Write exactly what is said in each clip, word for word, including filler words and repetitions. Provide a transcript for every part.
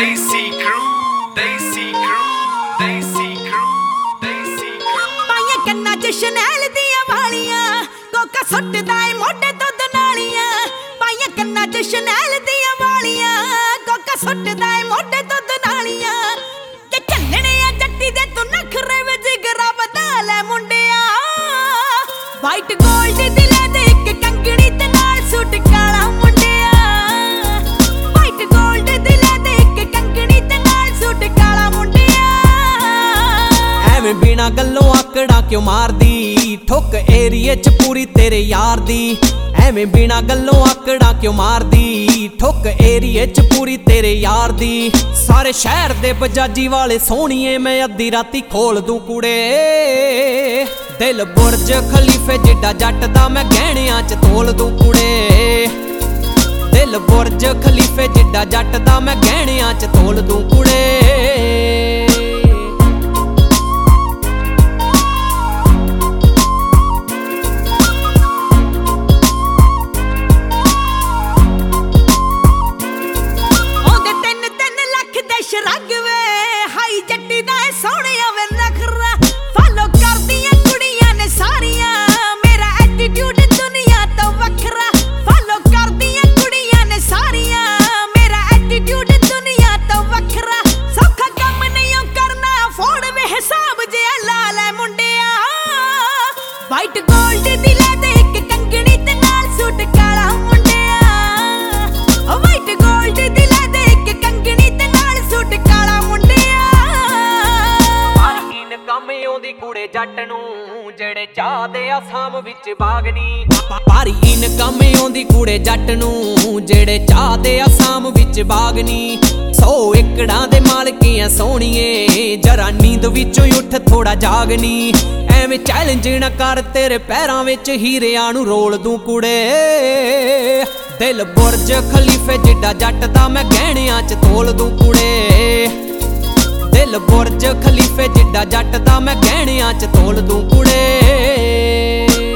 Desi crew, Desi crew, Desi crew, Desi crew. ਪਾਈਆਂ ਕੰਨਾਂ ਚ ਸ਼ਨੈਲ ਦੀਆਂ ਵਾਲੀਆਂ, ਕੋਕਾ ਸੁੱਟਦਾ ਏ ਮੋਢੇ ਤੋਂ ਦਨਾਲੀਆਂ। ਪਾਈਆਂ ਕੰਨਾਂ ਚ ਸ਼ਨੈਲ ਦੀਆਂ ਵਾਲੀਆਂ, ਕੋਕਾ ਸੁੱਟਦਾ ਏ ਮੋਢੇ ਤੋਂ ਦਨਾਲੀਆਂ। ਕਿ ਚੱਲਣੇ ਆ ਜੱਟੀ ਦੇ ਤੂੰ ਨਖਰੇ ਵਿੱਚ ਜਿਗਰਾ ਵਧਾ ਲੈ ਮੁੰਡਿਆ। ਵਾਈਟ ਗੋਲਡ ਦਿਲੇ ਦੇ ਇੱਕ ਕੰਗਣੀ ਤੇ ਨਾਲ ਸੂਟ ਕਾਲਾ ਮੁੰਡਿਆ। ਵਾਈਟ ਗੋਲਡ ਦਿਲੇ ਦੇ ਇੱਕ ਕੰਗਣੀ ਤੇ ਨਾਲ ਸੂਟ ਕਾਲਾ ਮੁੰਡਿਆ। ਐਵੇਂ ਬਿਨਾ ਗੱਲੋਂ ਆਕੜਾ ਕਿਉਂ ਮਾਰਦੀ, ਠੁੱਕ ਏਰੀਏ ਚ ਪੂਰੀ ਤੇਰੇ ਯਾਰ ਦੀ। ਐਵੇਂ ਬਿਨਾ ਗੱਲੋਂ ਆਕੜਾ ਕਿਉਂ ਮਾਰਦੀ, ਠੁੱਕ ਏਰੀਏ ਚ ਪੂਰੀ ਤੇਰੇ ਯਾਰ ਦੀ। ਸਾਰੇ ਸ਼ਹਿਰ ਦੇ ਬਜਾਜੀ ਵਾਲੇ ਸੋਹਣੀਏ ਮੈਂ ਅੱਧੀ ਰਾਤੀ ਖੋਲ ਦੂੰ ਕੁੜੇ। ਦਿਲ ਬੁਰਜ ਖਲੀਫੇ ਜਿੱਡਾ ਜੱਟ ਦਾ ਮੈਂ ਗਹਿਣਿਆਂ ਚ ਤੋਲ ਦੂੰ ਕੁੜੇ। ਦਿਲ ਬੁਰਜ ਖਲੀਫੇ ਜਿੱਡਾ ਜੱਟ ਦਾ ਮੈਂ ਗਹਿਣਿਆਂ ਚ ਤੋਲ ਦੂੰ ਕੁੜੇ। ਸ਼ਰਗ ਵੇ ਹਾਈ ਜੱਟੀ ਦਾ ਏ ਸੋਹਣਿਆ ਵੇ ਨਖਰਾ। ਫਾਲੋ ਕਰਦੀਆਂ ਕੁੜੀਆਂ ਨੇ ਸਾਰੀਆਂ ਮੇਰਾ ਐਟੀਟਿਊਡ ਦੁਨੀਆ ਤੋਂ ਵੱਖਰਾ। ਫਾਲੋ ਕਰਦੀਆਂ ਕੁੜੀਆਂ ਨੇ ਸਾਰੀਆਂ ਮੇਰਾ ਐਟੀਟਿਊਡ ਦੁਨੀਆ ਤੋਂ ਵੱਖਰਾ। ਸੌਖਾ ਕੰਮ ਨਹੀਂ ਓ ਕਰਨਾ ਫੋੜ ਵੇ ਹਿਸਾਬ ਜਿਹਾ ਲਾ ਲੈ ਮੁੰਡਿਆ। ਵਾਈਟ ਗੋਲਡ ਦਿਲੇ ਦੇ ਇੱਕ ਕੰਗਣੀ ਤੇ ਨਾਲ ਸੂਟ ਕਾਲਾ ਮੁੰਡਿਆ। ਵਾਈਟ ਗੋਲਡ ਦਿਲੇ ਦੇ ਇੱਕ ਕੰਗਣੀ ਤੇ ਸੂਟ ਕਾਲਾ ਮੁੰਡਿਆ। ਪਰ ਇਨਕਮ ਆਉਂਦੀ ਕੁੜੇ ਜੱਟ ਨੂੰ ਜਿਹੜੇ ਚਾਹਦੇ ਆ ਸਾਮ ਵਿੱਚ ਬਾਗਨੀ। ਪਰ ਇਨਕਮ ਆਉਂਦੀ ਕੁੜੇ ਜੱਟ ਨੂੰ ਜਿਹੜੇ ਚਾਹਦੇ ਆ ਸਾਮ ਵਿੱਚ ਬਾਗਨੀ। ਸੌ ਏਕੜਾਂ ਦੇ ਮਾਲਕੀਆਂ ਸੋਹਣੀਏ ਜਰਾ ਨੀਂਦ ਵਿੱਚੋਂ ਉੱਠ ਥੋੜਾ ਜਾਗਨੀ। ਐਵੇਂ ਚੈਲੰਜ ਨਾ ਕਰ ਤੇਰੇ ਪੈਰਾਂ ਵਿੱਚ ਹੀਰਿਆਂ ਨੂੰ ਰੋਲ ਦੂੰ ਕੁੜੇ। ਦਿਲ ਬੁਰਜ ਖਲੀਫੇ ਜਿੱਡਾ ਜੱਟ ਦਾ ਮੈਂ ਗਹਿਣਿਆਂ ਚ ਤੋਲ ਦੂੰ ਕੁੜੇ। ਦਿਲ ਬੁਰਜ ਖਲੀਫੇ ਜਿੱਡਾ ਜੱਟ ਦਾ ਮੈਂ ਗਹਿਣਿਆਂ ਚ ਤੋਲ ਦੂੰ ਕੁੜੇ।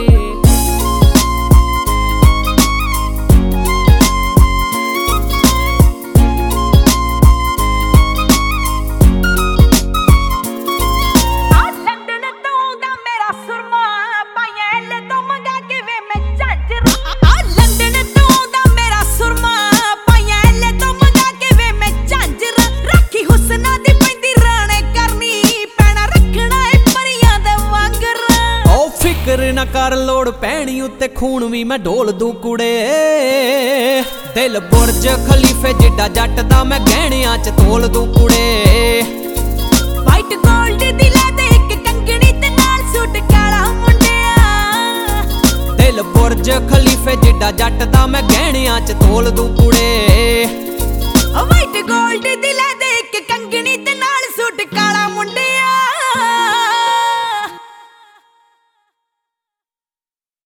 ਨਾ ਕਰ ਲੋੜ ਪੈਣੀ ਉੱਤੇ ਖੂਨ ਵੀ ਮੈਂ ਢੋਲ ਦੂੰ ਕੁੜੇ। ਦਿਲ ਬੁਰਜ ਖਲੀਫੇ ਜਿੱਡਾ ਜੱਟ ਦਾ ਮੈਂ ਗਹਿਣਿਆਂ ਚ ਤੋਲ ਦੂੰ ਕੁੜੇ। ਵਾਈਟ ਗੋਲਡ ਦਿਲੇ ਦੇ ਇੱਕ ਕੰਗਣੀ ਤੇ ਨਾਲ ਸੂਟ ਕਾਲਾ ਮੁੰਡਿਆ। ਦਿਲ ਬੁਰਜ ਖਲੀਫੇ ਜਿੱਡਾ ਜੱਟ ਦਾ ਮੈਂ ਗਹਿਣਿਆਂ ਚ ਤੋਲ ਦੂੰ ਕੁੜੇ। ਵਾਈਟ ਗੋਲਡ ਦਿਲੇ ਦੇ